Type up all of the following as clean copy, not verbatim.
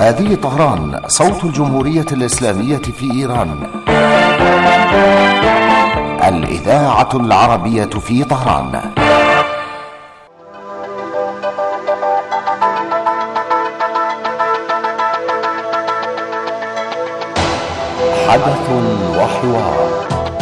هذه طهران، صوت الجمهورية الإسلامية في إيران. الإذاعة العربية في طهران. حدث وحوار.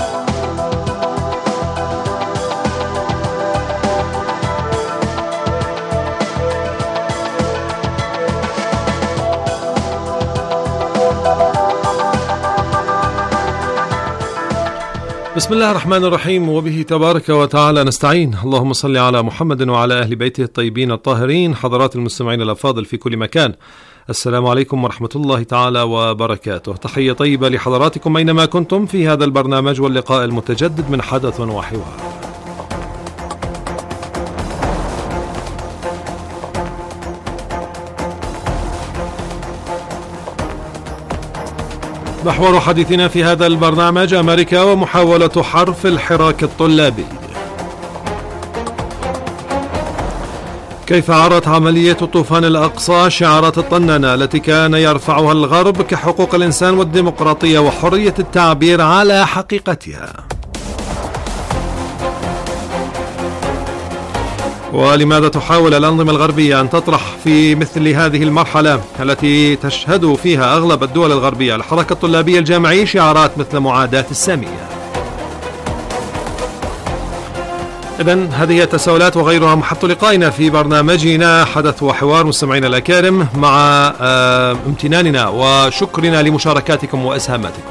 بسم الله الرحمن الرحيم، وبه تبارك وتعالى نستعين. اللهم صل على محمد وعلى أهل بيته الطيبين الطاهرين. حضرات المستمعين الأفاضل في كل مكان، السلام عليكم ورحمة الله تعالى وبركاته. تحية طيبة لحضراتكم أينما كنتم في هذا البرنامج واللقاء المتجدد من حدث وحوار. محور حديثنا في هذا البرنامج أمريكا ومحاولة حرف الحراك الطلابي. كيف عرضت عملية طوفان الأقصى شعارات الطنانة التي كان يرفعها الغرب كحقوق الإنسان والديمقراطية وحرية التعبير على حقيقتها. ولماذا تحاول الأنظمة الغربية أن تطرح في مثل هذه المرحلة التي تشهد فيها أغلب الدول الغربية الحركة الطلابية الجامعية شعارات مثل معاداة السامية؟ إذن هذه التساؤلات وغيرها محط لقائنا في برنامجنا حدث وحوار. مستمعينا الأكارم، مع امتناننا وشكرنا لمشاركاتكم وإسهاماتكم.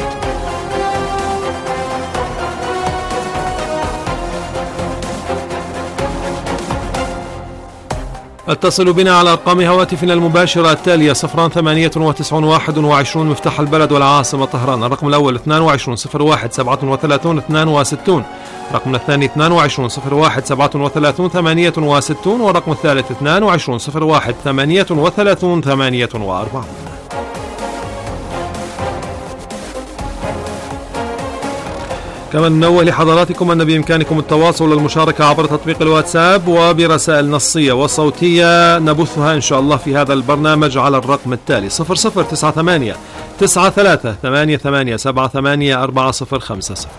اتصلوا بنا على أرقام هواتفنا المباشرة التالية: 0891 مفتاح البلد والعاصمة طهران، الرقم الأول 22 01 37 62، الرقم الثاني 22 01 37 68، والرقم الثالث 22 01 38 48. كما ننوه لحضراتكم أن بإمكانكم التواصل والمشاركة عبر تطبيق الواتساب وبرسائل نصية وصوتية نبثها إن شاء الله في هذا البرنامج على الرقم التالي: 0098 93 88 78 4050.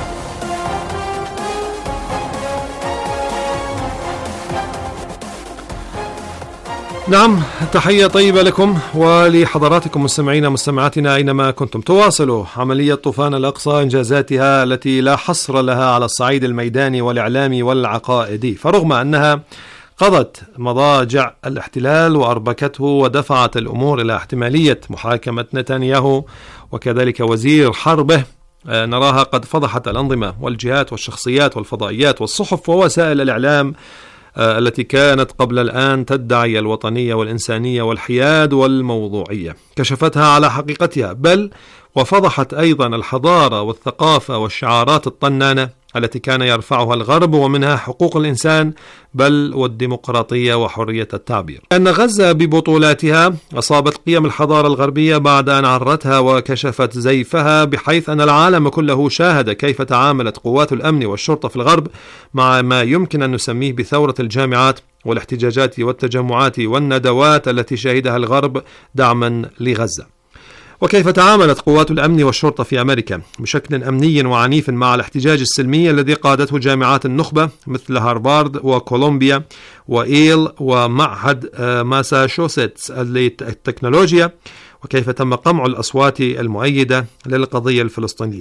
نعم، تحية طيبة لكم ولحضراتكم مستمعينا مستمعاتنا أينما كنتم. تواصل عملية طوفان الأقصى إنجازاتها التي لا حصر لها على الصعيد الميداني والإعلامي والعقائدي، فرغم أنها قضت مضاجع الاحتلال وأربكته ودفعت الأمور إلى احتمالية محاكمة نتنياهو وكذلك وزير حربه، نراها قد فضحت الأنظمة والجهات والشخصيات والفضائيات والصحف ووسائل الإعلام التي كانت قبل الآن تدعي الوطنية والإنسانية والحياد والموضوعية، كشفتها على حقيقتها، بل وفضحت أيضا الحضارة والثقافة والشعارات الطنانة التي كان يرفعها الغرب، ومنها حقوق الإنسان بل والديمقراطية وحرية التعبير. أن غزة ببطولاتها أصابت قيم الحضارة الغربية بعد أن عرتها وكشفت زيفها، بحيث أن العالم كله شاهد كيف تعاملت قوات الأمن والشرطة في الغرب مع ما يمكن أن نسميه بثورة الجامعات والاحتجاجات والتجمعات والندوات التي شهدها الغرب دعما لغزة، وكيف تعاملت قوات الأمن والشرطة في أمريكا بشكل أمني وعنيف مع الاحتجاج السلمي الذي قادته جامعات النخبة مثل هارفارد وكولومبيا وإيل ومعهد ماساتشوستس للتكنولوجيا، وكيف تم قمع الأصوات المؤيدة للقضية الفلسطينية.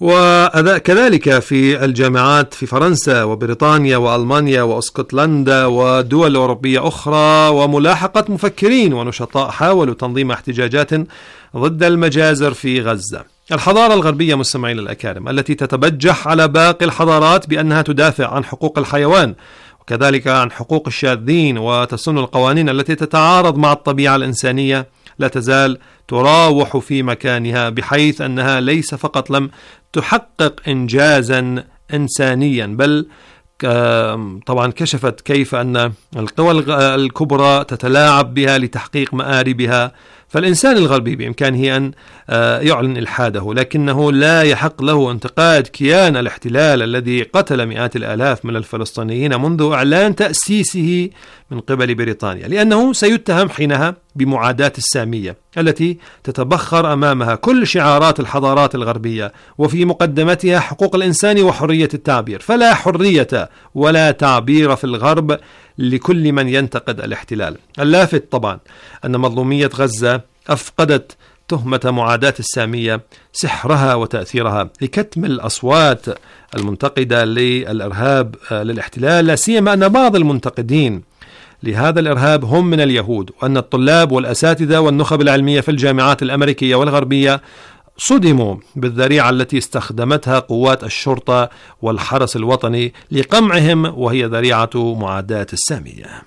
وكذلك في الجامعات في فرنسا وبريطانيا وألمانيا واسكتلندا ودول أوروبية أخرى، وملاحقة مفكرين ونشطاء حاولوا تنظيم احتجاجات ضد المجازر في غزة. الحضارة الغربية مستمعين الأكارم التي تتبجح على باقي الحضارات بأنها تدافع عن حقوق الحيوان وكذلك عن حقوق الشاذين وتسن القوانين التي تتعارض مع الطبيعة الإنسانية، لا تزال تراوح في مكانها، بحيث أنها ليس فقط لم تحقق إنجازا إنسانيا، بل طبعا كشفت كيف أن القوى الكبرى تتلاعب بها لتحقيق مآربها، فالإنسان الغربي بإمكانه أن يعلن إلحاده، لكنه لا يحق له انتقاد كيان الاحتلال الذي قتل مئات الآلاف من الفلسطينيين منذ إعلان تأسيسه من قبل بريطانيا، لأنه سيتهم حينها بمعاداة السامية التي تتبخر أمامها كل شعارات الحضارات الغربية، وفي مقدمتها حقوق الإنسان وحرية التعبير. فلا حرية ولا تعبير في الغرب لكل من ينتقد الاحتلال. اللافت طبعا أن مظلومية غزة أفقدت تهمة معاداة السامية سحرها وتأثيرها لكتم الأصوات المنتقدة للإرهاب للاحتلال، لا سيما أن بعض المنتقدين لهذا الإرهاب هم من اليهود، وأن الطلاب والأساتذة والنخب العلمية في الجامعات الأمريكية والغربية صدموا بالذريعة التي استخدمتها قوات الشرطة والحرس الوطني لقمعهم، وهي ذريعة معاداة السامية.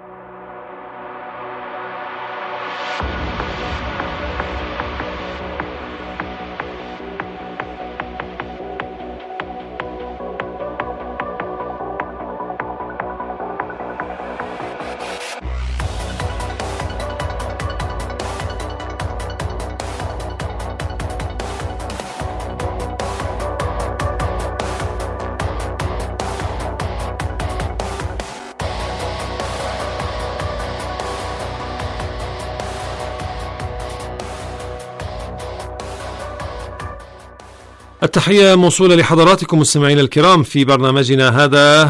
التحية موصولة لحضراتكم مستمعينا الكرام في برنامجنا هذا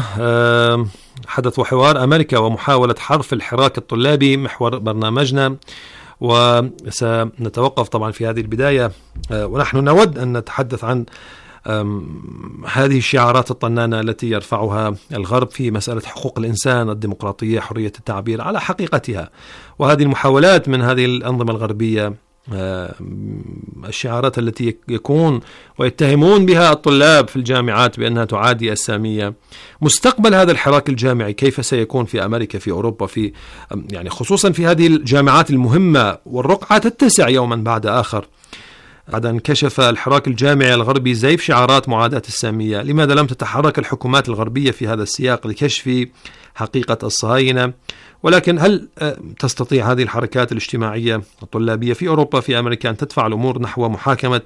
حدث وحوار أمريكا ومحاولة حرف الحراك الطلابي محور برنامجنا، وسنتوقف طبعا في هذه البداية ونحن نود أن نتحدث عن هذه الشعارات الطنانة التي يرفعها الغرب في مسألة حقوق الإنسان، الديمقراطية، حرية التعبير على حقيقتها، وهذه المحاولات من هذه الأنظمة الغربية، الشعارات التي يكون ويتهمون بها الطلاب في الجامعات بأنها تعادي السامية. مستقبل هذا الحراك الجامعي كيف سيكون في أمريكا، في أوروبا، في يعني خصوصا في هذه الجامعات المهمة، والرقعة تتسع يوما بعد آخر. بعد أن كشف الحراك الجامعي الغربي زيف شعارات معاداة السامية، لماذا لم تتحرك الحكومات الغربية في هذا السياق لكشف حقيقة الصهاينة؟ ولكن هل تستطيع هذه الحركات الاجتماعية الطلابية في أوروبا في أمريكا أن تدفع الأمور نحو محاكمة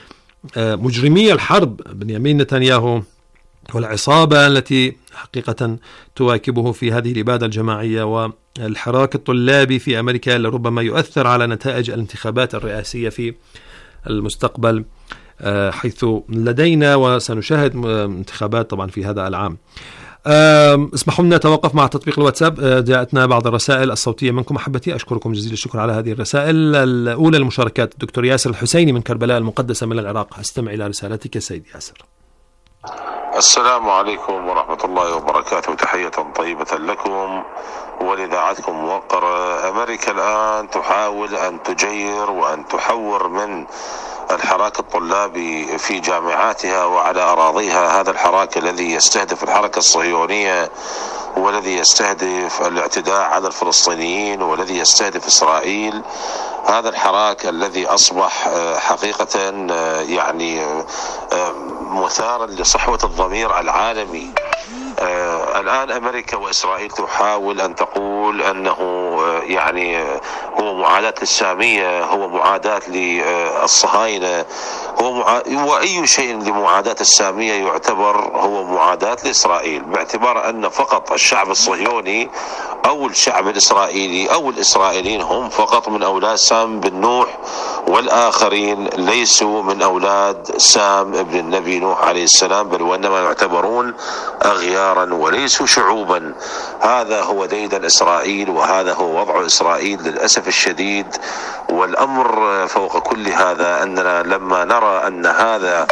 مجرمي الحرب بنيامين نتنياهو والعصابة التي حقيقة تواكبه في هذه الإبادة الجماعية؟ والحراك الطلابي في أمريكا لربما يؤثر على نتائج الانتخابات الرئاسية في المستقبل، حيث لدينا وسنشاهد انتخابات طبعا في هذا العام. اسمحوا لنا نتوقف مع تطبيق الواتساب. جاءتنا بعض الرسائل الصوتية منكم أحبتي، أشكركم جزيل الشكر على هذه الرسائل. الأولى المشاركات الدكتور ياسر الحسيني من كربلاء المقدسة من العراق. استمع إلى رسالتك سيد ياسر. السلام عليكم ورحمة الله وبركاته، تحية طيبة لكم ولإذاعتكم موقرة. أمريكا الآن تحاول أن تجير وأن تحور من الحراك الطلابي في جامعاتها وعلى أراضيها. هذا الحراك الذي يستهدف الحركة الصهيونية، والذي يستهدف الاعتداء على الفلسطينيين، والذي يستهدف إسرائيل. هذا الحراك الذي أصبح حقيقة يعني مثارا لصحوة الضمير العالمي. الآن أمريكا وإسرائيل تحاول أن تقول أنه يعني هو معاداة للسامية، هو معاداة للصهاينة، وأي شيء لمعاداة السامية يعتبر هو معاداة لإسرائيل، باعتبار أن فقط الشعب الصهيوني أو الشعب الإسرائيلي أو الإسرائيليين هم فقط من أولاد سام بن نوح، والآخرين ليسوا من أولاد سام ابن النبي نوح عليه السلام، بل وإنما يعتبرون أغيارا وليسوا شعوبا. هذا هو ديدن إسرائيل، وهذا هو وضع إسرائيل للأسف الشديد. والأمر فوق كل هذا أننا لما نرى أن هذا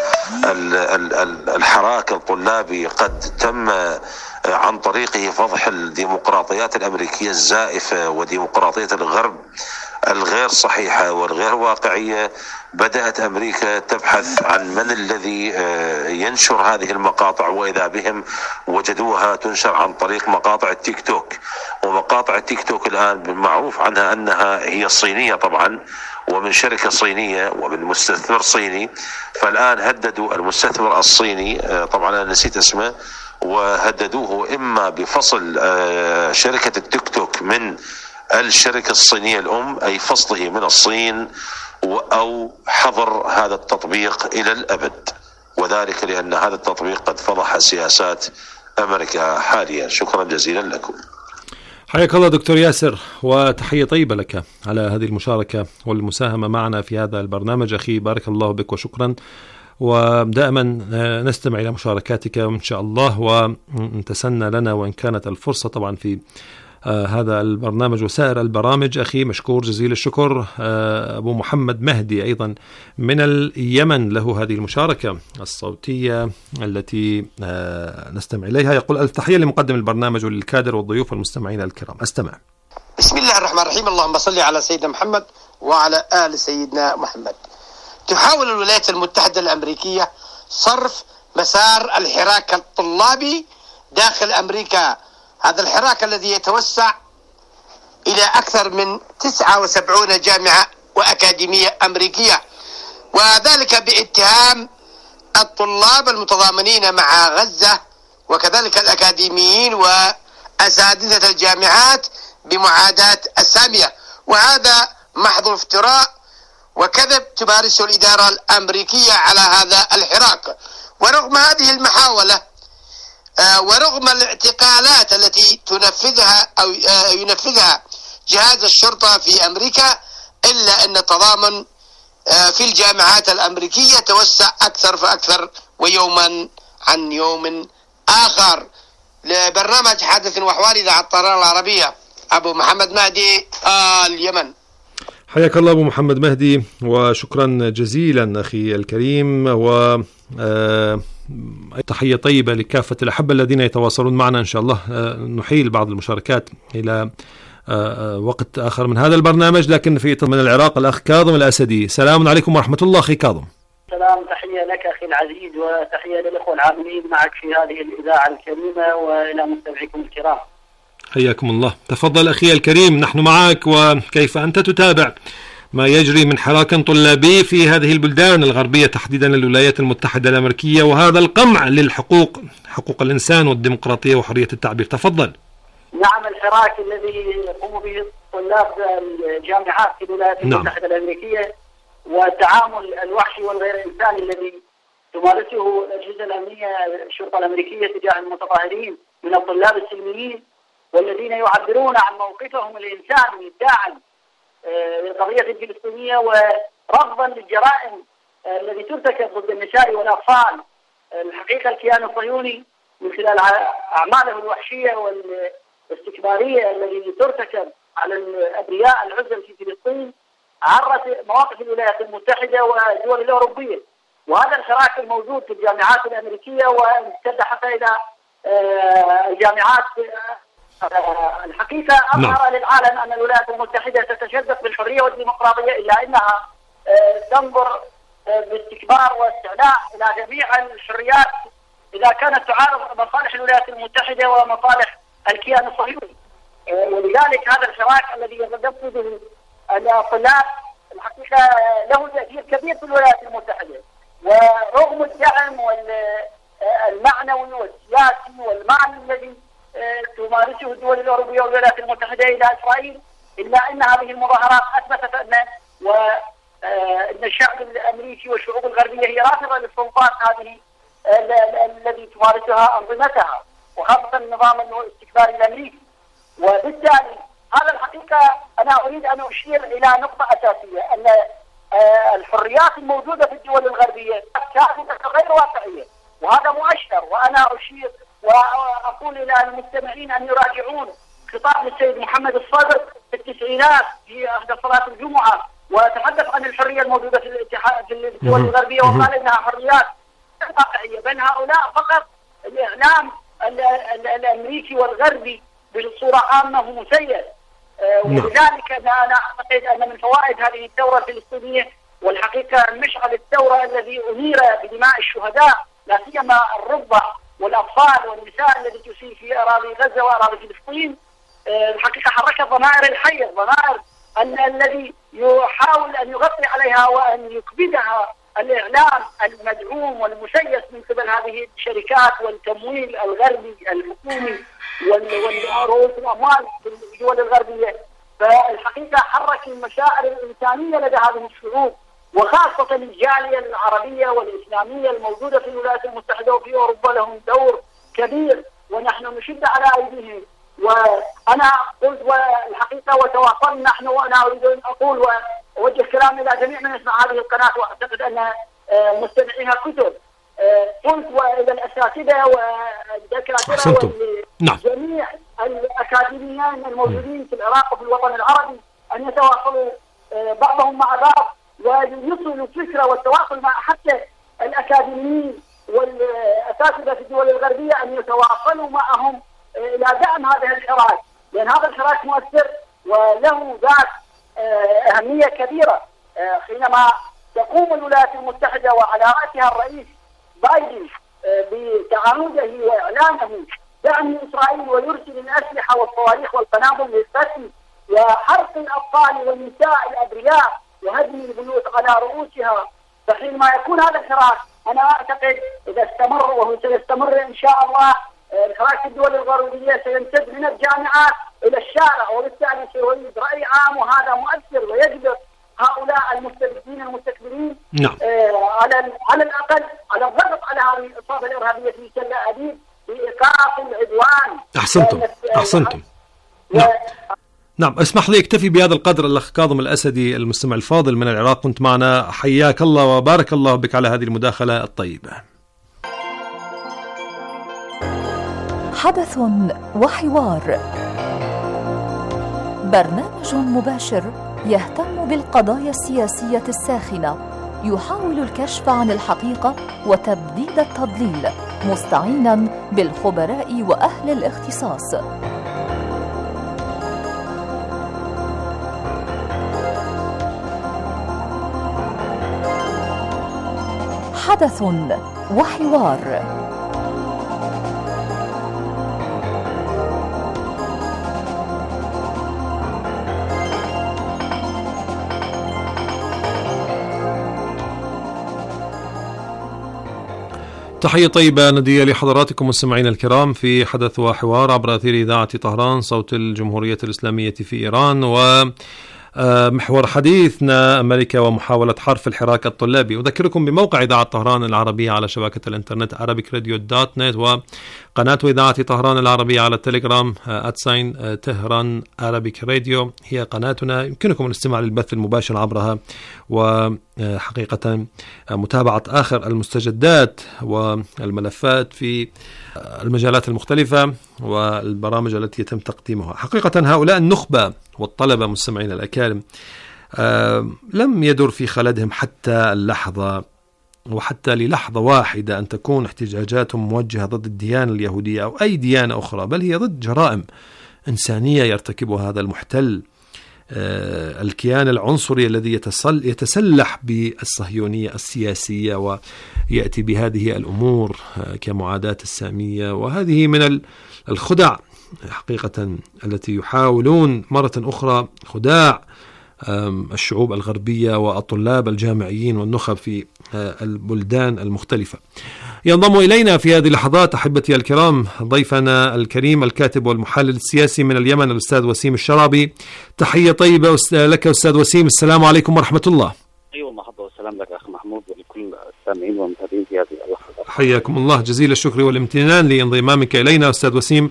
الحراك الطلابي قد تم عن طريقه فضح الديمقراطيات الأمريكية الزائفة وديمقراطية الغرب الغير صحيحة والغير واقعية، بدأت أمريكا تبحث عن من الذي ينشر هذه المقاطع، وإذا بهم وجدوها تنشر عن طريق مقاطع التيك توك. ومقاطع التيك توك الآن بالمعروف عنها أنها هي صينية طبعا، ومن شركة صينية ومن مستثمر صيني. فالآن هددوا المستثمر الصيني، طبعا أنا نسيت اسمه، وهددوه إما بفصل شركة التيك توك من الشركة الصينية الأم، أي فصله من الصين أو حظر هذا التطبيق إلى الأبد، وذلك لأن هذا التطبيق قد فضح سياسات أمريكا حاليا. شكرا جزيلا لكم. حياك الله دكتور ياسر، وتحية طيبة لك على هذه المشاركة والمساهمة معنا في هذا البرنامج. أخي بارك الله بك وشكرا، ودائما نستمع إلى مشاركاتك وإن شاء الله، وتسنى لنا وإن كانت الفرصة طبعا في هذا البرنامج وسائر البرامج. أخي مشكور جزيل الشكر. أبو محمد مهدي أيضا من اليمن له هذه المشاركة الصوتية التي نستمع إليها. يقول: ألف تحية لمقدم البرنامج وللكادر والضيوف والمستمعين الكرام. أستمع. بسم الله الرحمن الرحيم. اللهم صل على سيدنا محمد وعلى آل سيدنا محمد. تحاول الولايات المتحدة الأمريكية صرف مسار الحراك الطلابي داخل أمريكا، هذا الحراك الذي يتوسع إلى أكثر من 79 جامعة وأكاديمية أمريكية، وذلك باتهام الطلاب المتضامنين مع غزة وكذلك الأكاديميين وأساتذة الجامعات بمعاداة السامية، وهذا محض افتراء وكذب تمارسه الإدارة الأمريكية على هذا الحراك. ورغم هذه المحاولة ورغم الاعتقالات التي تنفذها أو ينفذها جهاز الشرطة في أمريكا، إلا أن التضامن في الجامعات الأمريكية توسع أكثر فأكثر ويوما عن يوم آخر. لبرنامج حدث وأحوال إذاعة الطيران العربية، أبو محمد مهدي اليمن. حياك الله أبو محمد مهدي وشكرا جزيلا أخي الكريم، و تحية طيبة لكافة الأحبة الذين يتواصلون معنا. إن شاء الله نحيل بعض المشاركات إلى وقت آخر من هذا البرنامج، لكن في من العراق الأخ كاظم الأسدي. سلام عليكم ورحمة الله أخي كاظم. سلام، تحية لك أخي العزيز وتحية للأخوة العاملين معك في هذه الإذاعة الكريمة وإلى مستمعيكم الكرام. حياكم الله. تفضل أخي الكريم، نحن معك. وكيف أنت تتابع ما يجري من حراك طلابي في هذه البلدان الغربية تحديدا الولايات المتحدة الأمريكية، وهذا القمع للحقوق، حقوق الإنسان والديمقراطية وحرية التعبير؟ تفضل. نعم، الحراك الذي يقوم به طلاب الجامعات في الولايات المتحدة الأمريكية والتعامل الوحشي والغير إنساني الذي تمارسه الأجهزة الأمنية الشرطة الأمريكية تجاه المتظاهرين من الطلاب السلميين والذين يعبرون عن موقفهم الإنساني داعم للقضية الفلسطينية ورفضا للجرائم التي ترتكب ضد النساء والأطفال. الحقيقة الكيان الصهيوني من خلال أعماله الوحشية والاستكبارية التي ترتكب على الأبرياء العزل في فلسطين عرت مواقف الولايات المتحدة والدول الأوروبية، وهذا الحراك الموجود في الجامعات الأمريكية وامتد حتى إلى الجامعات. الحقيقة أظهر للعالم أن الولايات المتحدة تتشبث بالحرية والديمقراطية، إلا أنها تنظر باستكبار واستعلاء إلى جميع الحريات إذا كانت تعارض مصالح الولايات المتحدة ومصالح الكيان الصهيوني. ولذلك هذا الحراك الذي يتنفذه الطلاب الحقيقة له تأثير كبير في الولايات المتحدة، ورغم الدعم والمعنوي والسياسي والمعنى الذي تمارسه الدول الأوروبية والولايات المتحدة إلى إسرائيل، إلا أن هذه المظاهرات أثبتت أن الشعب الأمريكي والشعوب الغربية هي رافضة للسلطات هذه الذي تمارسها أنظمتها، وخاصة النظام الاستكباري الأمريكي. وبالتالي هذا الحقيقة أنا أريد أن أشير إلى نقطة أساسية، أن الحريات الموجودة في الدول الغربية كانت غير واقعية، وهذا مؤشر. وأنا أشير وأقول إلى المستمعين أن يراجعون خطاب للسيد محمد الصدر في التسعينات في أحد صلاة الجمعة، وتحدث عن الحرية الموجودة في الدول الغربية، وقال إنها حريات واقعية. بين هؤلاء فقط الإعلام الأمريكي والغربي بصورة عامة هو مسير. ولذلك أنا أعتقد أن من فوائد هذه الثورة الفلسطينية، والحقيقة مشعل الثورة الذي أنير بدماء الشهداء لا سيما الرضع والأطفال والنساء الذي تسيء في أراضي غزة وأراضي فلسطين، الحقيقة حركت ضمائر الحي، ضمائر الذي يحاول أن يغطي عليها وأن يكبدها الإعلام المدعوم والمسيس من قبل هذه الشركات والتمويل الغربي الحكومي ورؤوس الأموال في الدول الغربية. فالحقيقة حرك المشاعر الإنسانية لدى هذه الشعوب، وخاصة الجالية العربية والإسلامية الموجودة في الولايات المتحدة وفي أوروبا لهم دور كبير، ونحن نشد على أيديهم. وأنا قلت والحقيقة وتواصلنا نحن، وأنا أريد أن أقول وأوجه كلام إلى جميع من يسمع هذه القناة، وأعتقد أن مستمعيها كثر. قلت وإلى الأساتذة والدكاترة وجميع الأكاديميين الموجودين في العراق وفي الوطن العربي أن يتواصلوا بعضهم مع بعض ويصلوا الفكرة والتواصل مع حتى الأكاديميين والأساتذة في الدول الغربية أن يتواصلوا معهم إلى دعم هذا الحراك، لأن هذا الحراك مؤثر وله ذات أهمية كبيرة. حينما تقوم الولايات المتحدة وعلى رأسها الرئيس بايدن بتعهده وإعلانه دعم إسرائيل ويرسل الأسلحة والصواريخ والقنابل للقتل وحرق الأطفال والنساء الأبرياء وهدم البيوت على رؤوسها، فحينما يكون هذا الحراك أنا أعتقد إذا استمر، وهو سيستمر إن شاء الله، الحراك في الدول الغربية سيمتد من الجامعات إلى الشارع، وبالتالي سيولد رأي عام، وهذا مؤثر ويجبر هؤلاء المستبدين المستكبرين على الأقل على الضغط على هذه الإصابة الإرهابية في تل أبيب بإيقاف العدوان. أحسنتم. نعم، اسمح لي اكتفي بهذا القدر. الأخ كاظم الأسدي المستمع الفاضل من العراق كنت معنا، حياك الله وبارك الله بك على هذه المداخلة الطيبة. حدث وحوار، برنامج مباشر يهتم بالقضايا السياسية الساخنة، يحاول الكشف عن الحقيقة وتبديد التضليل، مستعينا بالخبراء وأهل الاختصاص. حدث وحوار. تحية طيبة ندية لحضراتكم مستمعينا الكرام في حدث وحوار عبر أثير إذاعة طهران صوت الجمهورية الإسلامية في إيران، ومحور حديثنا أمريكا ومحاولة حرف الحراك الطلابي. أذكركم بموقع إذاعة طهران العربية على شبكة الإنترنت arabicradio.net، وقناة إذاعة طهران العربية على التليجرام @طهران Arabic Radio هي قناتنا، يمكنكم الاستماع للبث المباشر عبرها، وحقيقة متابعة آخر المستجدات والملفات في المجالات المختلفة والبرامج التي يتم تقديمها. حقيقة هؤلاء النخبة والطلبة مستمعين الأكارم لم يدر في خلدهم حتى اللحظة وحتى للحظة واحدة أن تكون احتجاجاتهم موجهة ضد الديانة اليهودية أو أي ديانة أخرى، بل هي ضد جرائم إنسانية يرتكبها هذا المحتل، الكيان العنصري الذي يتسلح بالصهيونية السياسية ويأتي بهذه الأمور كمعاداة السامية. وهذه من الخدع حقيقة التي يحاولون مرة أخرى خداع الشعوب الغربية والطلاب الجامعيين والنخب في البلدان المختلفة. ينضم إلينا في هذه اللحظات أحبتي الكرام ضيفنا الكريم الكاتب والمحلل السياسي من اليمن الأستاذ وسيم الشرابي. تحية طيبة لك أستاذ وسيم، السلام عليكم ورحمة الله. أيوة، مرحبا والسلام لك أخي محمود ولكل السامعين والمتابعين في هذه اللحظة. حياكم الله، جزيل الشكر والامتنان لانضمامك إلينا أستاذ وسيم.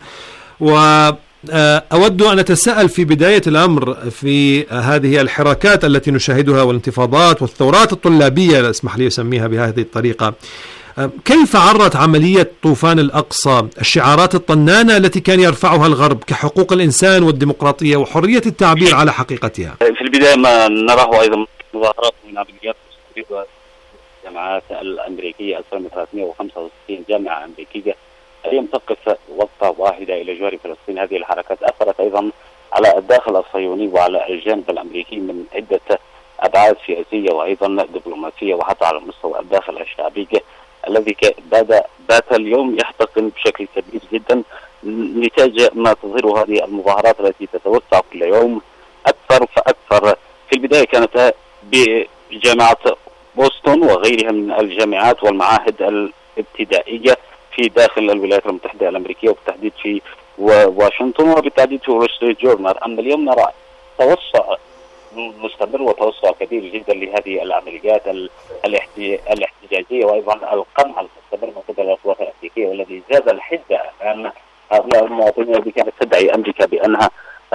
وأود أن أتساءل في بداية الأمر في هذه الحركات التي نشاهدها والانتفاضات والثورات الطلابية، اسمح لي أسميها بهذه الطريقة، كيف عرت عملية طوفان الأقصى الشعارات الطنانة التي كان يرفعها الغرب كحقوق الإنسان والديمقراطية وحرية التعبير على حقيقتها؟ في البداية ما نراه أيضا مظاهرات من عمليات الجامعات الأمريكية، أكثر من 365 جامعة أمريكية اليوم تقف وقفة واحدة إلى جوار فلسطين. هذه الحركات أثرت أيضا على الداخل الصهيوني وعلى الجانب الأمريكي من عدة أبعاد سياسية وأيضا دبلوماسية وحتى على مستوى الداخل الشعبي الذي بات اليوم يحتقن بشكل كبير جدا نتاج ما تظهره هذه المظاهرات التي تتوسع كل يوم أكثر فأكثر. في البداية كانت بجامعة بوسطن وغيرها من الجامعات والمعاهد الابتدائية في داخل الولايات المتحدة الأمريكية وبالتحديد في واشنطن وبالتحديد في وول ستريت جورنال. أما اليوم نرى توسع مستمر وتوسع كبير جدا لهذه العمليات الاحتجاجية، وأيضا القمع المستمر من قبل القوات الأمريكية، والذي زاد الحدة أن هؤلاء المواطنين الذي كانت تدعي أمريكا بأنها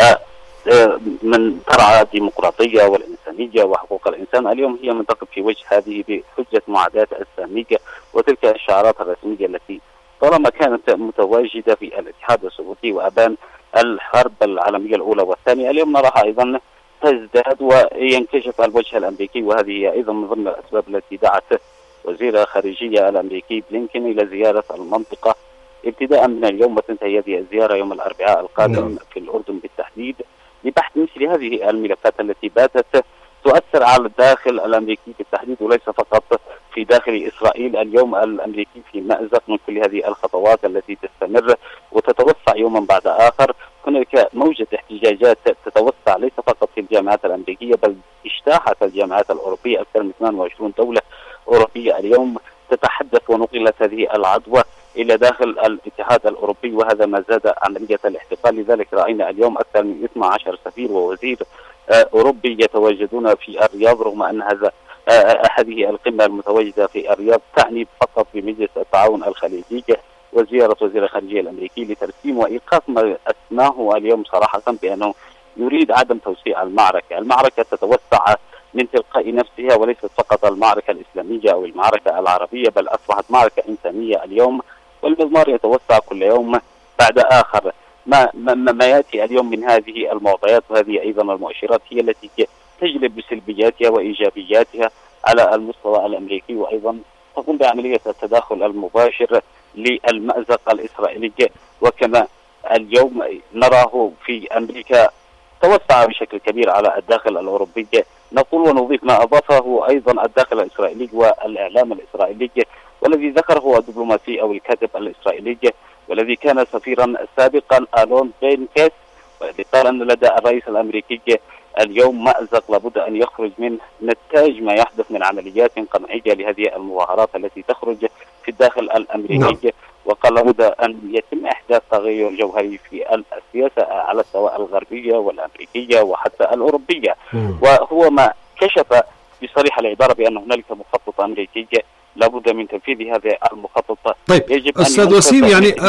من ترعى الديمقراطية والإنسانية وحقوق الإنسان، اليوم هي من تقف في وجه هذه بحجة معاداة السامية وتلك الشعارات الرسمية التي طالما كانت متواجدة في الاتحاد السوفيتي وأبان الحرب العالمية الأولى والثانية، اليوم نراها أيضا تزداد وينكشف الوجه الأمريكي. وهذه هي أيضا من ضمن الأسباب التي دعت وزير خارجية الأمريكي بلينكين إلى زيارة المنطقة ابتداء من اليوم، وتنتهي هذه الزيارة يوم الأربعاء القادم في الأردن بالتحديد، لبحث مثل هذه الملفات التي باتت تؤثر على الداخل الأمريكي بالتحديد، وليس فقط في داخل إسرائيل. اليوم الأمريكي في مأزق من كل هذه الخطوات التي تستمر وتتوسع يوما بعد آخر. هناك موجة احتجاجات تتوسع ليس فقط في الجامعات الأمريكية، بل اجتاحت الجامعات الأوروبية. أكثر من 22 دولة أوروبية اليوم تتحدث، ونقلت هذه العدوى إلى داخل الاتحاد الأوروبي، وهذا ما زاد عملية الاحتقال. لذلك رأينا اليوم أكثر من 12 سفير ووزير أوروبي يتواجدون في الرياض، رغم أن هذه القمة المتواجدة في الرياض تعني فقط بمجلس التعاون الخليجي وزيارة وزير الخارجية الأمريكي لترسيم وإيقاف ما أسماه اليوم صراحة بأنه يريد عدم توسيع المعركة. المعركة تتوسع من تلقاء نفسها، وليست فقط المعركة الإسلامية أو المعركة العربية، بل أصبحت معركة إنسانية اليوم، والمضمار يتوسع كل يوم بعد آخر. ما يأتي اليوم من هذه المعطيات وهذه أيضا المؤشرات هي التي تجلب بسلبياتها وإيجابياتها على المستوى الأمريكي، وأيضا تقوم بعملية التداخل المباشر للمأزق الإسرائيلي. وكما اليوم نراه في أمريكا توسع بشكل كبير على الداخل الأوروبي، نقول ونضيف ما أضافه أيضا الداخل الإسرائيلي والإعلام الإسرائيلي، والذي ذكره الدبلوماسي أو الكاتب الإسرائيلي والذي كان سفيرا سابقا آلون بينكيت، والذي قال أن لدى الرئيس الأمريكي اليوم مأزق لابد أن يخرج من نتاج ما يحدث من عمليات قمعية لهذه المظاهرات التي تخرج في الداخل الأمريكي. وقال لابد أن يتم إحداث تغير جوهري في السياسة على سواء الغربية والأمريكية وحتى الأوروبية. وهو ما كشف بصريح العبارة بأن هنالك مخطط أمريكي لابد من تنفيذ هذا المخطط. طيب يجب أستاذ وسيم،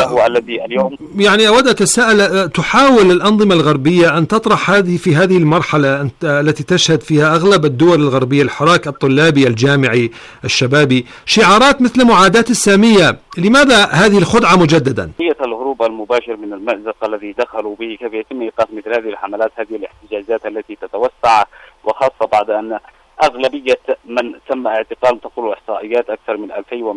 يعني أود أن أتساءل، تحاول الأنظمة الغربية أن تطرح في هذه المرحلة التي تشهد فيها أغلب الدول الغربية الحراك الطلابي الجامعي الشبابي شعارات مثل معاداة السامية، لماذا هذه الخدعة مجددا؟ هي الهروب المباشر من المأزق الذي دخلوا به، كيف يتم إيقاف مثل هذه الحملات، هذه الاحتجاجات التي تتوسع، وخاصة بعد أن أغلبية من تم اعتقالهم، تقول إحصائيات أكثر من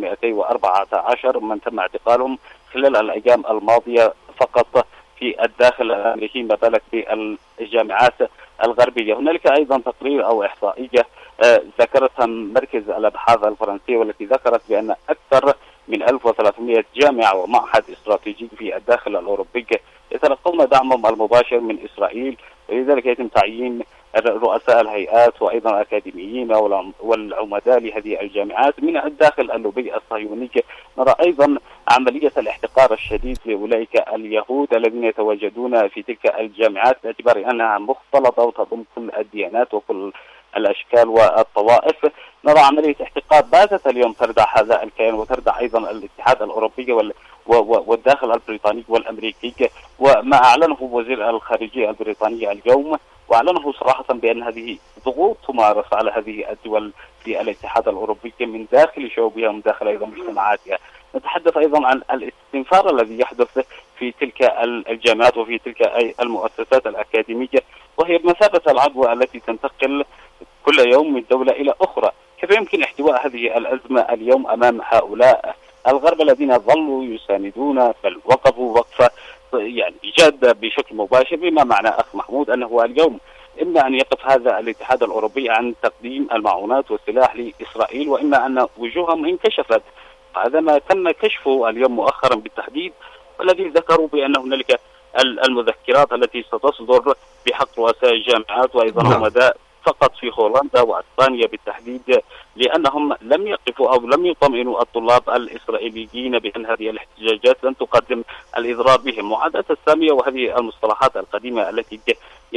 2214 من تم اعتقالهم خلال الأيام الماضية فقط في الداخل الأمريكي، ما بالك في الجامعات الغربية. هنالك أيضا تقرير أو إحصائية ذكرتها مركز الأبحاث الفرنسية، والتي ذكرت بأن أكثر من 1300 جامعة ومعهد استراتيجي في الداخل الأوروبي يتلقون دعمهم المباشر من إسرائيل، ولذلك يتم تعيين رؤساء الهيئات وأيضا الأكاديميين والعمداء لهذه الجامعات من الداخل اللوبي الصهيوني. نرى أيضا عملية الاحتقار الشديد لأولئك اليهود الذين يتواجدون في تلك الجامعات باعتبار أنها مختلطة وتضم كل الديانات وكل الأشكال والطوائف. نرى عملية احتقار باتت اليوم تردع هذا الكيان وتردع أيضا الاتحاد الأوروبي والداخل البريطاني والأمريكي. وما أعلنه وزير الخارجية البريطاني اليوم، وأعلنه صراحة بأن هذه ضغوط تمارس على هذه الدول في الاتحاد الأوروبي من داخل شعوبها ومن داخل أيضا مجتمعاتها. نتحدث أيضا عن الاستنفار الذي يحدث في تلك الجامعات وفي تلك المؤسسات الأكاديمية، وهي بمثابة العدوى التي تنتقل كل يوم من دولة إلى أخرى. كيف يمكن احتواء هذه الأزمة اليوم أمام هؤلاء الغرب الذين ظلوا يساندون، بل وقفوا وقفة يعني جادة بشكل مباشر، بما معنى أخ محمود أنه اليوم إما أن يقف هذا الاتحاد الأوروبي عن تقديم المعونات والسلاح لإسرائيل، وإما أن وجوههم انكشفت. هذا ما تم كشفه اليوم مؤخرا بالتحديد، والذي ذكروا بأن هنالك المذكرات التي ستصدر بحق رؤساء الجامعات وأيضا عمداء فقط في هولندا وأسبانيا بالتحديد، لأنهم لم يقفوا أو لم يطمئنوا الطلاب الإسرائيليين بأن هذه الاحتجاجات لن تقدم الإضرار بهم. معاداة السامية وهذه المصطلحات القديمة التي يتم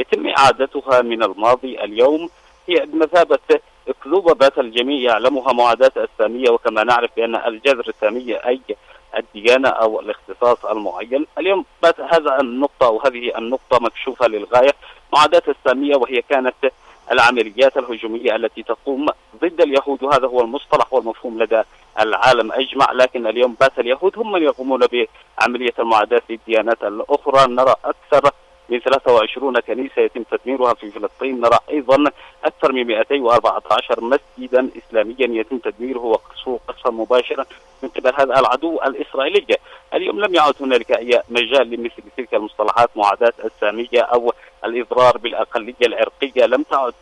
يتم إعادتها من الماضي اليوم هي بمثابة أكذوبة بات الجميع يعلمها معاداة السامية. وكما نعرف بأن الجذر السامية أي الديانة أو الاختصاص المعين، اليوم بات هذا النقطة أو هذه النقطة مكشوفة للغاية. معاداة السامية وهي كانت العمليات الهجومية التي تقوم ضد اليهود، وهذا هو المصطلح والمفهوم لدى العالم أجمع. لكن اليوم بات اليهود هم من يقومون بعملية المعاداة للديانات الأخرى. نرى أكثر من 23 كنيسة يتم تدميرها في فلسطين. نرى أيضا أكثر من 214 مسجدا إسلاميا يتم تدميره وقصفه قصفا مباشرا من قبل هذا العدو الإسرائيلي. اليوم لم يعد هنالك أي مجال لمثل تلك المصطلحات معاداة السامية أو الإضرار بالأقلية العرقية. لم تعد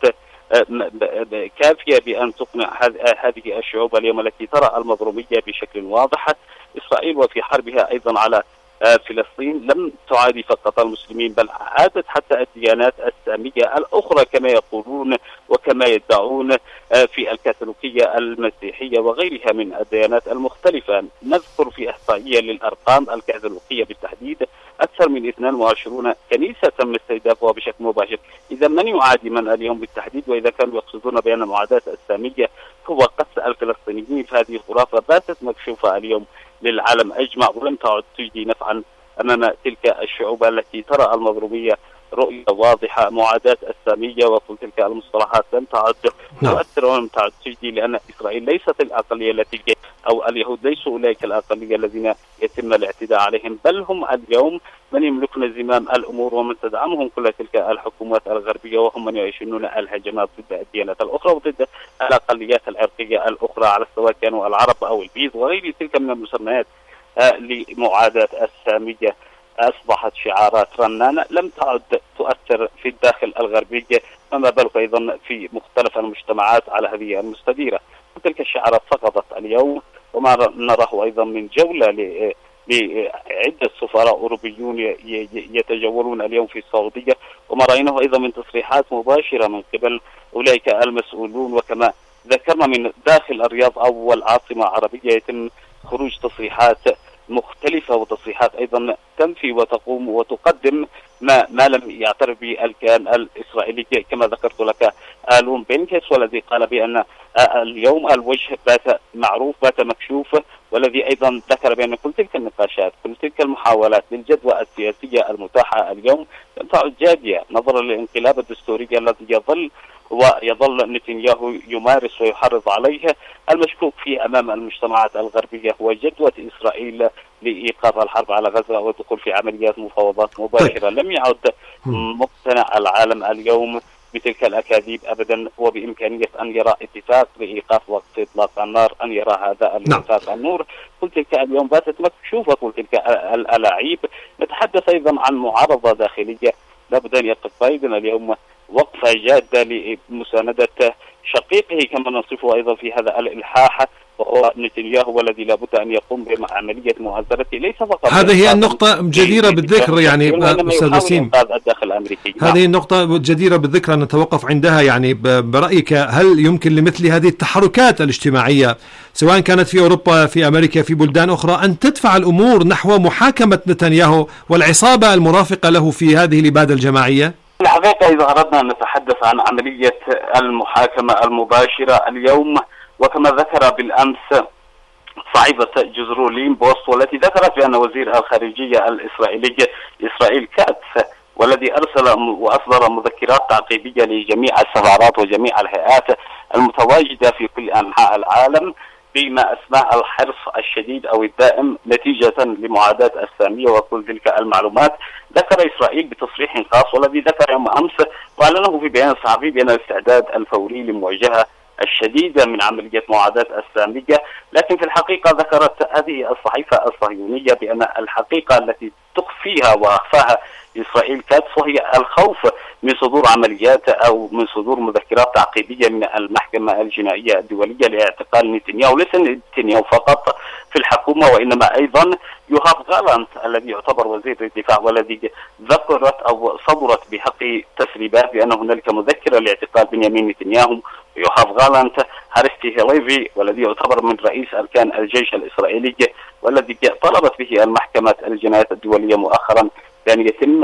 كافية بأن تقنع هذه الشعوب اليوم التي ترى المظلومية بشكل واضح. إسرائيل وفي حربها أيضا على فلسطين لم تعادي فقط المسلمين، بل عادت حتى الديانات السامية الأخرى كما يقولون وكما يدعون في الكاثوليكية المسيحية وغيرها من الديانات المختلفة. نذكر في إحصائية للأرقام الكاثوليكية بالتحديد أكثر من 22 كنيسة تم استهدافها بشكل مباشر. إذا من يعادي من اليوم بالتحديد؟ وإذا كانوا يقصدون بأن معاداة السامية هو قتل الفلسطينيين، فهذه خرافة باتت مكشوفة اليوم للعالم أجمع، ولم تعد تجدي نفعا أمام تلك الشعوب التي ترى المظلومية رؤية واضحة. معاداة السامية وكل تلك المصطلحات لم تعد تؤثر ولم تعد تجدي، لأن إسرائيل ليست الأقلية التي أو اليهود ليسوا أولئك الأقلية الذين يتم الاعتداء عليهم، بل هم اليوم من يملكون زمام الأمور ومن تدعمهم كل تلك الحكومات الغربية، وهم من يعيشون الهجمات ضد الديانات الأخرى وضد الأقليات العرقية الأخرى على سواء كانوا العرب أو البيض وغير تلك من المسميات لمعاداة السامية. أصبحت شعارات رنانة لم تعد تؤثر في الداخل الغربي، فما بالك أيضا في مختلف المجتمعات على هذه المستديرة. تلك الشعارات سقطت اليوم، وما نراه أيضا من جولة لعدة سفراء أوروبيون يتجولون اليوم في السعودية، وما رأيناه أيضا من تصريحات مباشرة من قبل أولئك المسؤولون. وكما ذكرنا من داخل الرياض أو العاصمة العربية يتم خروج تصريحات مختلفة وتصريحات أيضا تنفي وتقوم وتقدم ما لم يعترف به الكيان الإسرائيلي، كما ذكرت لك آلون بينكس والذي قال بأن اليوم الوجه بات معروف بات مكشوف، والذي أيضا ذكر بأن كل تلك النقاشات كل تلك المحاولات للجدوى السياسية المتاحة اليوم لم تعد جادية نظرا للانقلاب الدستوري الذي يظل نتنياهو يمارس ويحرض عليه. المشكوك فيه أمام المجتمعات الغربية هو جدوى إسرائيل لإيقاف الحرب على غزة والدخول في عمليات مفاوضات مباشرة. لم يعد مقتنع العالم اليوم بتلك الأكاذيب أبدا، وبإمكانية أن يرى اتفاق لإيقاف وقت إطلاق النار، أن يرى هذا الاتفاق النور. كل تلك اليوم باتت مكشوفة كل تلك الألاعيب. نتحدث أيضا عن معارضة داخلية. لابد أن يقف بايدن اليوم وقفة جادة لمساندة شقيقه كما نصفه أيضا في هذا الإلحاح، وهو نتنياهو، والذي لابد أن يقوم بعملية مؤازرته ليس فقط. هذه النقطة جديرة بالذكر يعني أستاذ وسيم، هذه النقطة جديرة بالذكر أن نتوقف عندها. يعني برأيك هل يمكن لمثل هذه التحركات الاجتماعية سواء كانت في أوروبا في أمريكا في بلدان أخرى أن تدفع الأمور نحو محاكمة نتنياهو والعصابة المرافقة له في هذه الإبادة الجماعية؟ الحقيقة إذا أردنا أن نتحدث عن عملية المحاكمة المباشرة اليوم، وكما ذكر بالأمس صحيفة جزرولين بوست والتي ذكرت بأن وزير الخارجية الإسرائيلي إسرائيل كاتس والذي أرسل وأصدر مذكرات تعقيبية لجميع السفارات وجميع الهيئات المتواجدة في كل أنحاء العالم بما أسماه الحرص الشديد أو الدائم نتيجة لمعاداة السامية وكل تلك المعلومات. ذكر إسرائيل بتصريح خاص والذي ذكر يوم أمس وأعلنه في بيان صحفي بأن الاستعداد الفوري لمواجهة الشديدة من عملية معاداة السامية. لكن في الحقيقة ذكرت هذه الصحيفة الصهيونية بأن الحقيقة التي تخفيها وأخفاها إسرائيل كاتس وهي الخوف من صدور عمليات أو من صدور مذكرات تعقيبية من المحكمة الجنائية الدولية لاعتقال نتنياهو. ليس نتنياهو فقط في الحكومة وإنما أيضا يوهاف غالانت الذي يعتبر وزير الدفاع والذي ذكرت أو صدرت بحق تسريبات بأن هنالك مذكرة لاعتقال بنيامين نتنياهو. يوهاف غالانت هارستي هيليفي والذي يعتبر من رئيس أركان الجيش الإسرائيلي والذي طلبت به المحكمة الجنائية الدولية مؤخرا بأن يتم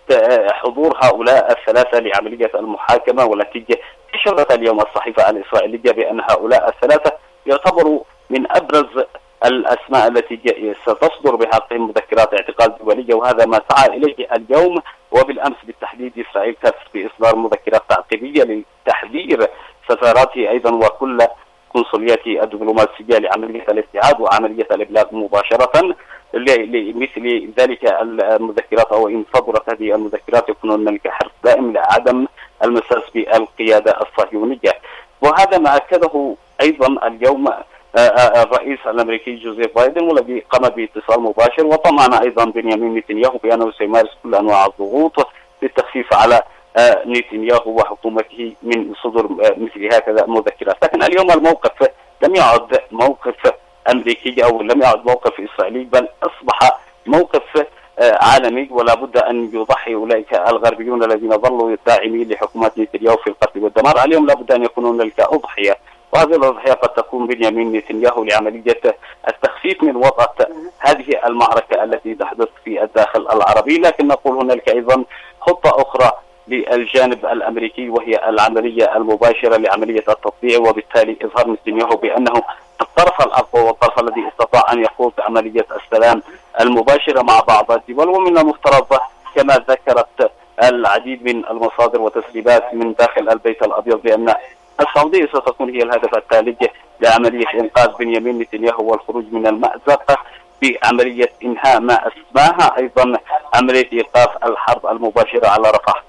حضور هؤلاء الثلاثة لعملية المحاكمة، والتي نشرت اليوم الصحيفة الإسرائيلية بأن هؤلاء الثلاثة يعتبروا من أبرز الأسماء التي ستصدر بحقهم مذكرات اعتقال دولية، وهذا ما سعى إليه اليوم. وبالأمس بالتحديد إسرائيل كانت بإصدار مذكرات تعقيبية لتحذير سفاراتها أيضا وكل قنصليات الدبلوماسية لعملية الابتعاد وعملية الإبلاغ مباشرة. لمثل ذلك المذكرات أو إن صدرت هذه المذكرات يكون هناك حرص دائم لعدم المساس بالقيادة الصهيونية، وهذا ما أكده أيضا اليوم الرئيس الأمريكي جوزيف بايدن، والذي قام باتصال مباشر وطمأن أيضا بنيامين نتنياهو بأنه سيمارس كل أنواع الضغوط للتخفيف على نتنياهو وحكومته من صدور مثل هكذا مذكرات. لكن اليوم الموقف لم يعد موقف أمريكي أو لم يعد موقف إسرائيلي، بل أصبح موقف عالمي، ولا بد أن يضحي أولئك الغربيون الذين ظلوا داعمين لحكومات نتنياهو في القتل والدمار. اليوم لا بد أن يكون هناك أضحية، وهذه الأضحية قد تكون بنيامين نتنياهو لعملية التخفيف من وطأة هذه المعركة التي تحدث في الداخل العربي. لكن نقول هناك أيضا خطة أخرى للجانب الأمريكي، وهي العملية المباشرة لعملية التطبيع، وبالتالي إظهار نتنياهو بأنه الطرف الأقوى والطرف الذي استطاع أن يقود بعملية السلام المباشرة مع بعض الدول. ومن المفترض كما ذكرت العديد من المصادر وتسريبات من داخل البيت الأبيض بأن السعودية ستكون هي الهدف الثالث لعملية إنقاذ بنيامين نتنياهو والخروج من المأزق بعملية إنهاء ما أسماها أيضا عملية إيقاف الحرب المباشرة على رفح.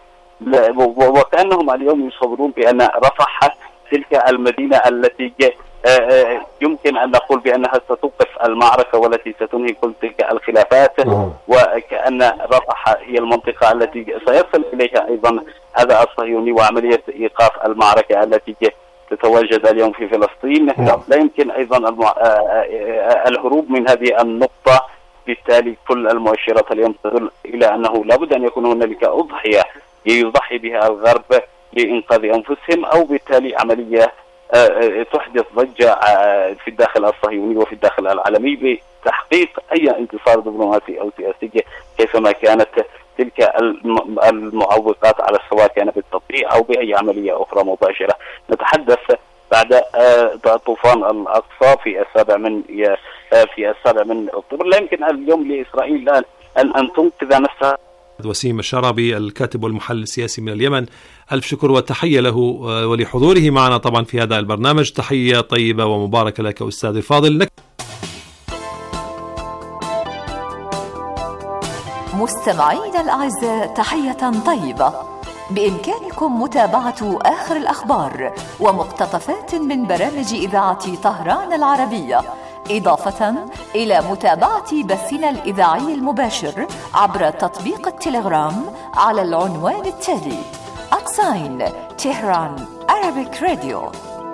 وكأنهم اليوم يصورون بأن رفح تلك المدينة التي يمكن أن نقول بأنها ستوقف المعركة والتي ستنهي كل تلك الخلافات، وكأن رفح هي المنطقة التي سيصل إليها أيضا هذا الصهيوني وعملية إيقاف المعركة التي تتواجد اليوم في فلسطين. لا يمكن أيضا الهروب من هذه النقطة. بالتالي كل المؤشرات اليوم تدل إلى أنه لابد أن يكون هنالك أضحية يضحي بها الغرب لإنقاذ أنفسهم، أو بالتالي عملية تحدث ضجة في الداخل الصهيوني وفي الداخل العالمي بتحقيق أي انتصار دبلوماسي أو سياسي كيفما كانت تلك المعوقات على سواء كان بالتطبيع أو بأي عملية أخرى مباشرة. نتحدث بعد طوفان الأقصى في السابع من أكتوبر. لا يمكن اليوم لإسرائيل أن تنقذ نفسها. وسيم الشرابي الكاتب والمحلل السياسي من اليمن، ألف شكر وتحية له ولحضوره معنا طبعا في هذا البرنامج. تحية طيبة ومباركة لك أستاذ الفاضل. مستمعينا الأعزاء، تحية طيبة. بإمكانكم متابعة آخر الأخبار ومقتطفات من برامج إذاعة طهران العربية، إضافة إلى متابعة بثنا الإذاعي المباشر عبر تطبيق التليجرام على العنوان التالي: @Tehran Arabic Radio.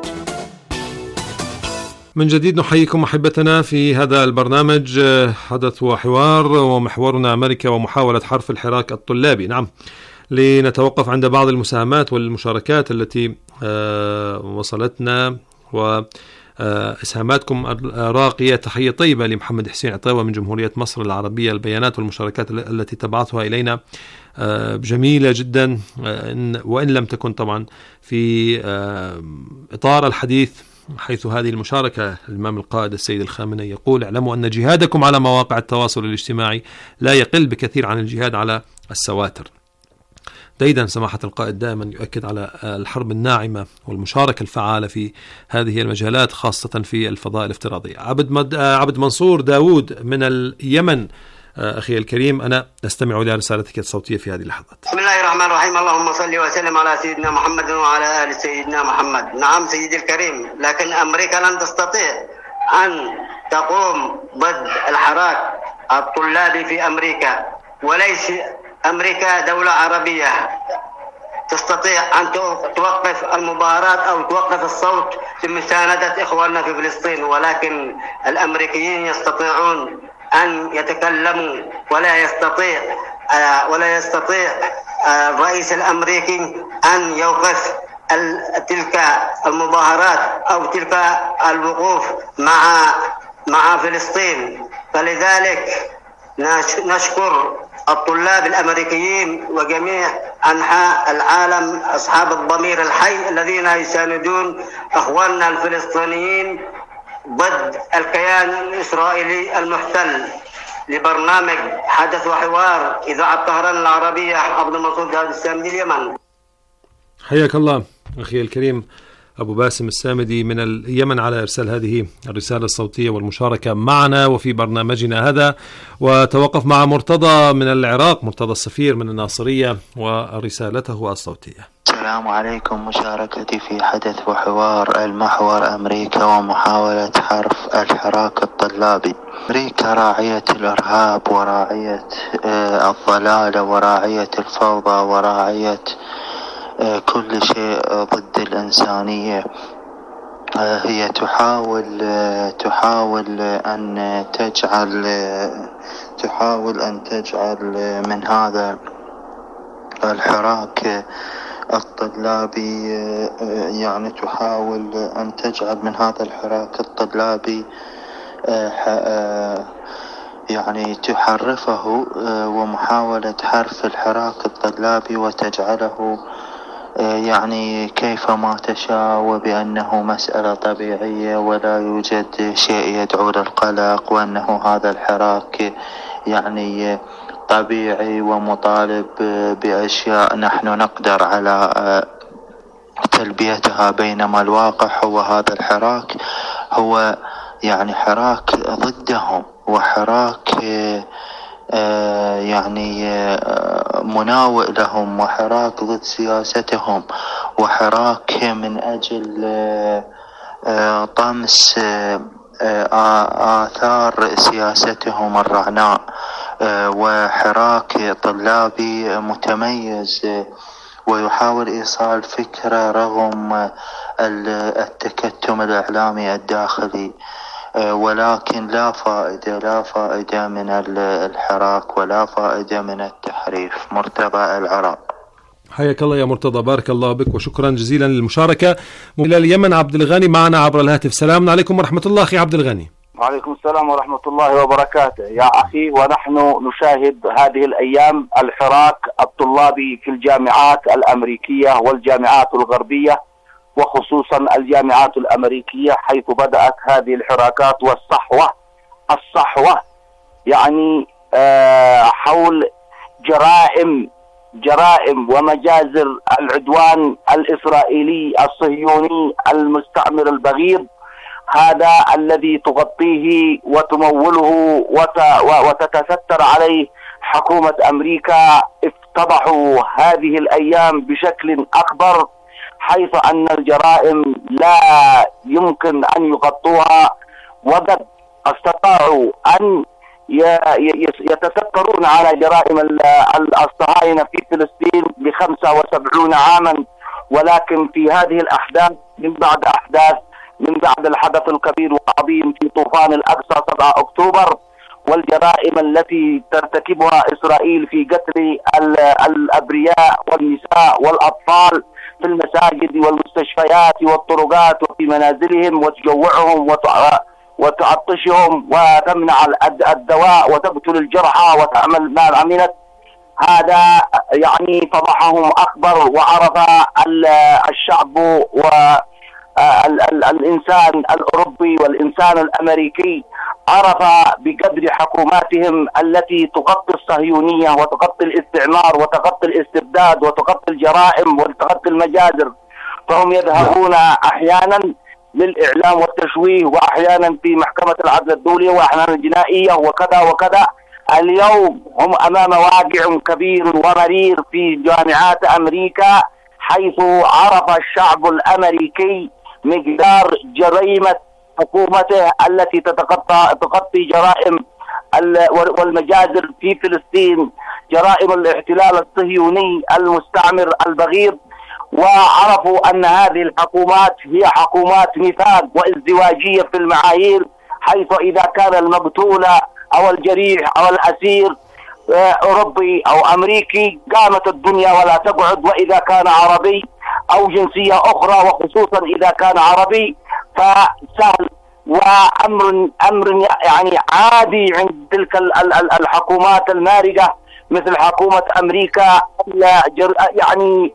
من جديد نحييكم أحبتنا في هذا البرنامج حدث وحوار، ومحورنا أمريكا ومحاولة حرف الحراك الطلابي. نعم، لنتوقف عند بعض المساهمات والمشاركات التي وصلتنا وإسهاماتكم الراقية. تحية طيبة لمحمد حسين عطاوة من جمهورية مصر العربية. البيانات والمشاركات التي تبعثها إلينا جميلة جدا، وإن لم تكن طبعا في إطار الحديث، حيث هذه المشاركة الإمام القائد السيد الخامنئي يقول: اعلموا أن جهادكم على مواقع التواصل الاجتماعي لا يقل بكثير عن الجهاد على السواتر. دايما سماحة القائد دائما يؤكد على الحرب الناعمة والمشاركة الفعالة في هذه المجالات، خاصة في الفضاء الافتراضي. عبد منصور داود من اليمن، أخي الكريم، أنا أستمع إلى رسالتك الصوتية في هذه اللحظات. بسم الله الرحمن الرحيم. اللهم صل وسلم على سيدنا محمد وعلى آل سيدنا محمد. نعم سيدي الكريم، لكن أمريكا لن تستطيع أن تقوم ضد الحراك الطلابي في أمريكا، وليس أمريكا دولة عربية تستطيع أن توقف المظاهرات أو توقف الصوت لمساندة إخواننا في فلسطين، ولكن الأمريكيين يستطيعون أن يتكلموا، ولا يستطيع الرئيس الأمريكي أن يوقف تلك المظاهرات أو تلك الوقوف مع فلسطين. فلذلك نشكر الطلاب الأمريكيين وجميع أنحاء العالم أصحاب الضمير الحي الذين يساندون أخواننا الفلسطينيين ضد الكيان الإسرائيلي المحتل، لبرنامج حدث وحوار إذاعة طهران العربية. عبد المنصور جهاد السامدي، اليمن. حياك الله أخي الكريم أبو باسم السامدي من اليمن على إرسال هذه الرسالة الصوتية والمشاركة معنا وفي برنامجنا هذا. وتوقف مع مرتضى من العراق، مرتضى السفير من الناصرية ورسالته الصوتية. السلام عليكم. مشاركتي في حدث وحوار المحور أمريكا ومحاولة حرف الحراك الطلابي. أمريكا راعية الإرهاب وراعية الضلال وراعية الفوضى وراعية كل شيء ضد الإنسانية. هي تحاول أن تجعل من هذا الحراك الطلابي، يعني تحاول أن تجعل من هذا الحراك الطلابي يعني تحرفه، ومحاولة حرف الحراك الطلابي وتجعله يعني كيفما تشاء، وبأنه مسألة طبيعية ولا يوجد شيء يدعو للقلق، وأنه هذا الحراك يعني طبيعي ومطالب بأشياء نحن نقدر على تلبيتها، بينما الواقع هو هذا الحراك هو يعني حراك ضدهم، وحراك يعني مناوئ لهم، وحراك ضد سياستهم، وحراك من أجل طمس آثار سياستهم الرعناء، وحراك طلابي متميز ويحاول إيصال فكرة رغم التكتم الإعلامي الداخلي، ولكن لا فائدة من الحراك ولا فائدة من التحريف. مرتضى العراق. حياك الله يا مرتضى، بارك الله بك وشكرا جزيلا للمشاركة. إلى اليمن عبد الغني معنا عبر الهاتف. سلام عليكم ورحمة الله أخي عبد الغني. وعليكم السلام ورحمة الله وبركاته يا أخي. ونحن نشاهد هذه الأيام الحراك الطلابي في الجامعات الأمريكية والجامعات الغربية، وخصوصا الجامعات الأمريكية، حيث بدأت هذه الحراكات والصحوة يعني حول جرائم ومجازر العدوان الإسرائيلي الصهيوني المستعمر البغيض، هذا الذي تغطيه وتموله وتتستر عليه حكومة أمريكا. افتضحوا هذه الأيام بشكل أكبر، حيث أن الجرائم لا يمكن أن يغطوها، وقد استطاعوا أن يتسترون على جرائم الصهاينة في فلسطين ب75 عاما. ولكن في هذه الأحداث من بعد الحدث الكبير والعظيم في طوفان الأقصى 7 أكتوبر، والجرائم التي ترتكبها إسرائيل في قتل الأبرياء والنساء والأطفال في المساجد والمستشفيات والطرقات وفي منازلهم، وتجوعهم وتعطشهم وتمنع الدواء وتقتل الجرحى وتعمل ما عملت، هذا يعني فضحهم أكبر. وعرف الشعب والإنسان الأوروبي والإنسان الأمريكي عرف بقدر حكوماتهم التي تغطي الصهيونية وتغطي الاستعمار وتغطي الاستبداد وتغطي الجرائم وتغطي المجازر، فهم يذهبون أحيانا للإعلام والتشويه، وأحيانا في محكمة العدل الدولية، وأحيانا الجنائية وكذا وكذا. اليوم هم أمام واقع كبير ومرير في جامعات أمريكا، حيث عرف الشعب الأمريكي مقدار جريمة حكومته التي تغطي جرائم والمجازر في فلسطين، جرائم الاحتلال الصهيوني المستعمر البغيض. وعرفوا أن هذه الحكومات هي حكومات نفاق وازدواجية في المعايير، حيث إذا كان المقتول أو الجريح أو الأسير أوروبي أو أمريكي قامت الدنيا ولا تقعد، وإذا كان عربي أو جنسية أخرى وخصوصا إذا كان عربي فسهل وأمر يعني عادي عند تلك الحكومات المارقة مثل حكومة أمريكا يعني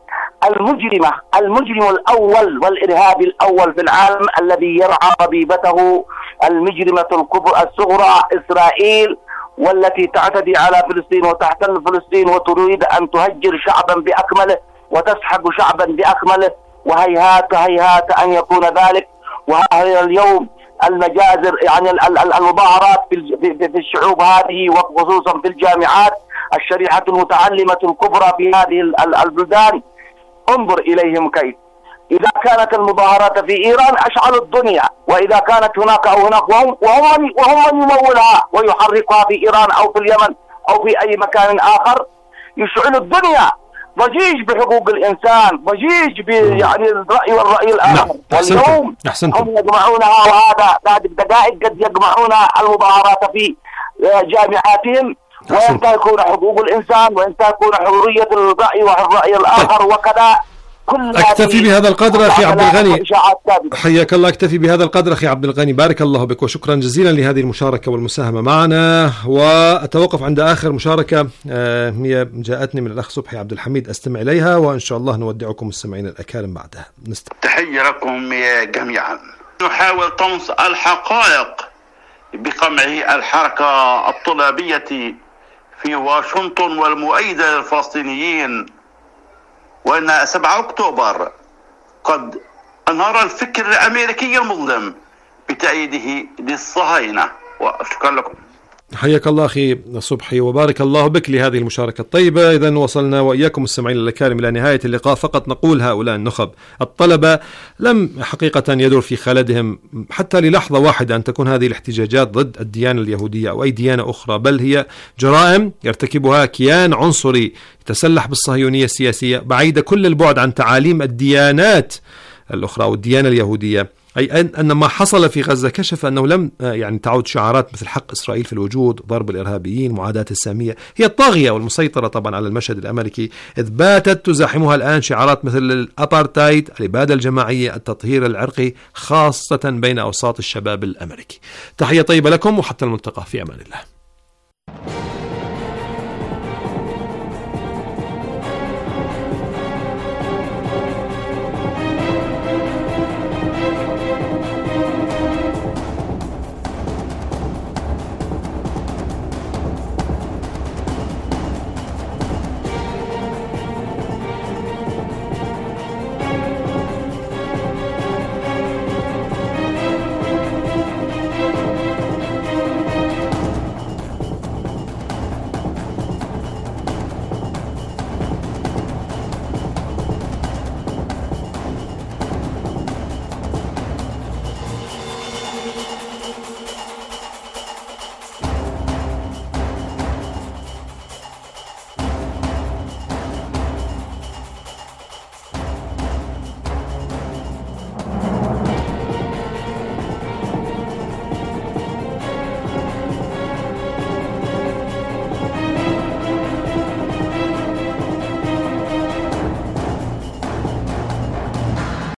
المجرم الأول والإرهابي الأول في العالم الذي يرعى ربيبته المجرمة الصغرى إسرائيل، والتي تعتدي على فلسطين وتحتل فلسطين وتريد أن تهجر شعبا بأكمله وتسحق شعبا بأكمله، وهيهات هيهات أن يكون ذلك. وهذا اليوم المجازر يعني المظاهرات في الشعوب هذه وخصوصا في الجامعات، الشريحة المتعلمة الكبرى في هذه البلدان، انظر إليهم كيف إذا كانت المظاهرات في إيران أشعلوا الدنيا، وإذا كانت هناك أو هناك وهم من يمولها ويحركها في إيران أو في اليمن أو في أي مكان آخر، يشعلوا الدنيا، ضجيج بحقوق الإنسان، ضجيج يعني الرأي والرأي الآخر. واليوم هم يجمعونها، وهذا بعد دقائق قد يجمعون المظاهرات في جامعاتهم، وينتهكون حقوق الإنسان وينتهكون حرية الرأي والرأي الآخر وكذا. أكتفي بهذا القدر أخي عبد الغني، حياك الله. أكتفي بهذا القدر أخي عبد الغني، بارك الله بك وشكرا جزيلا لهذه المشاركة والمساهمة معنا. وأتوقف عند آخر مشاركة هي جاءتني من الأخ صبحي عبد الحميد، أستمع إليها وإن شاء الله نودعكم السامعين الأكارم بعدها. تحية لكم جميعا. نحاول طمس الحقائق بقمع الحركة الطلابية في واشنطن والمؤيدة للفلسطينيين، وأن 7 أكتوبر قد أنهار الفكر الأمريكي المظلم بتأييده للصهاينة. وشكرا لكم. حياك الله أخي صبحي وبارك الله بك لهذه المشاركة الطيبة. إذن وصلنا وإياكم السامعين الأكارم إلى نهاية اللقاء. فقط نقول هؤلاء النخب الطلبة لم حقيقة يدور في خلدهم حتى للحظة واحدة أن تكون هذه الاحتجاجات ضد الديانة اليهودية أو أي ديانة أخرى، بل هي جرائم يرتكبها كيان عنصري يتسلح بالصهيونية السياسية بعيدة كل البعد عن تعاليم الديانات الأخرى والديانة اليهودية. أي أن ما حصل في غزة كشف أنه لم يعني تعود شعارات مثل حق إسرائيل في الوجود، ضرب الإرهابيين، معاداة السامية هي الطاغية والمسيطرة طبعا على المشهد الأمريكي، إذ باتت تزاحمها الآن شعارات مثل الأبارتايد، الإبادة الجماعية، التطهير العرقي، خاصة بين أوساط الشباب الأمريكي. تحية طيبة لكم وحتى الملتقى، في أمان الله.